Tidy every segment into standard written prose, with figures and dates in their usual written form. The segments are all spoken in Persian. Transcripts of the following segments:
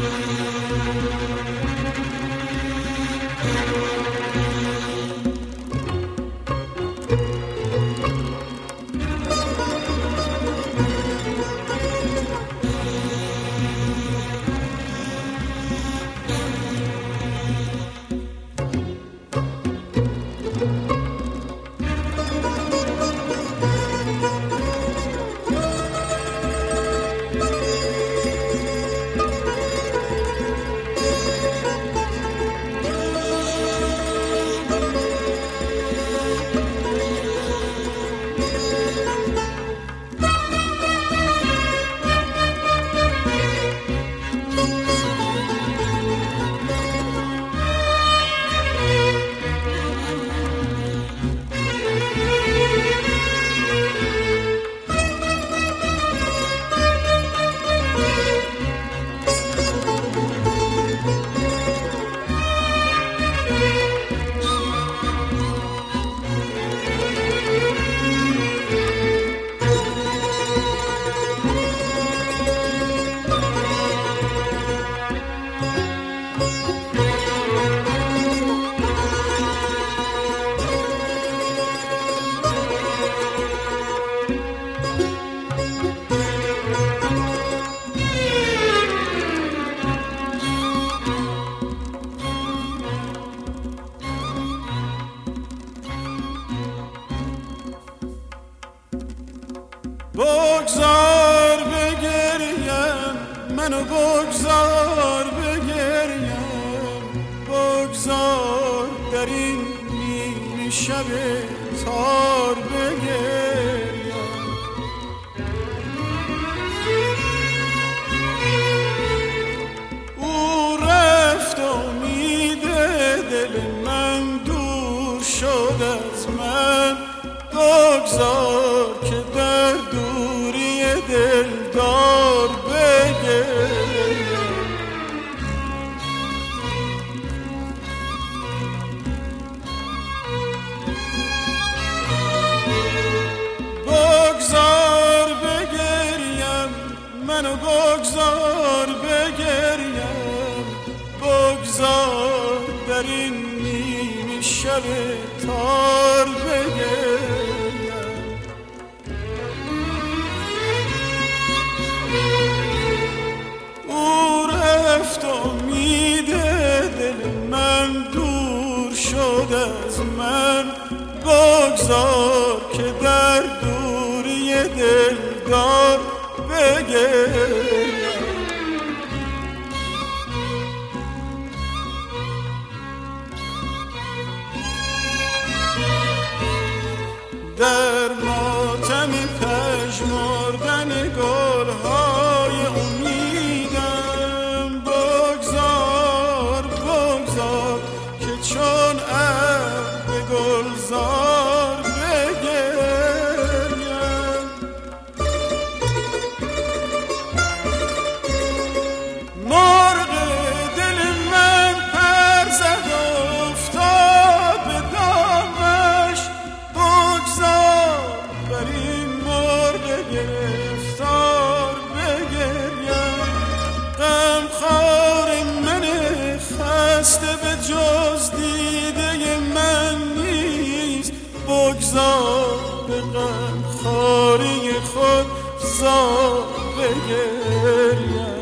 بگذار بگریم منو بگذار بگریم بگذار در این نیمه شب تار بگریم او رفت امید دل من دور شد از من بگذار که در دوری دلدار بگریم بگذار بگریم منو بگذار بگریم بگذار در این نیمه شب تار بگریم رفت امید دل من دور شد از من بگذار که در دوری دلدار بگریم در ماتم پژمردن گلهای امیدم بگذار بگذار که چون ابر به گلزار بگریم مرغ دل من پر زد افتاد به دامش بگذار بر این مرغ گرفتار بگریم غمخوار من خسته به جز دیده من نیست بگذار به غمخواری خود زار بگریم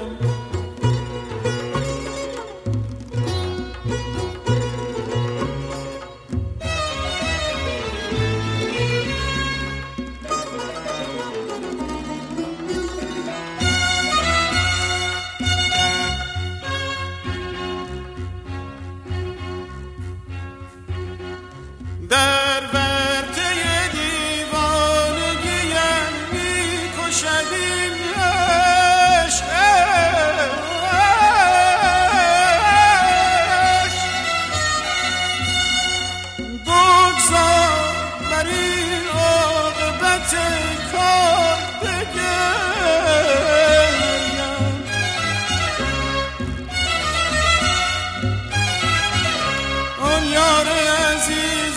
در ورطه دیوانگیم می‌کشد این عشق بگذار بر این عاقبت کار بگریم آن یار عزیز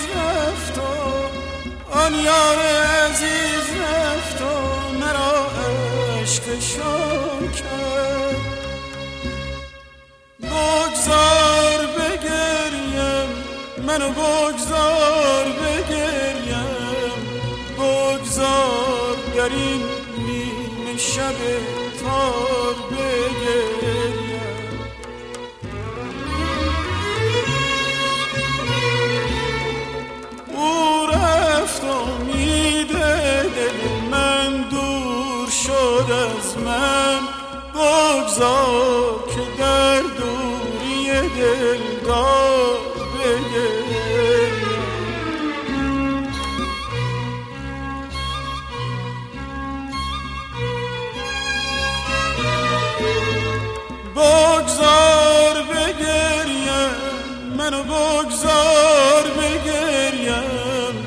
آن یار عزیز رفت و مرا عشقشان کرد منو بگذار بگریم، بگذار در این نیمه شب تار بگریم. او رفت امیده دل من دور شد از من، بگذار که در دوری دلدار بگریم. بگذار بگریم، منو بگذار بگریم،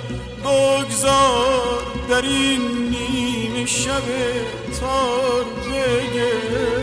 بگذار در این نیمه شب تار بگریم.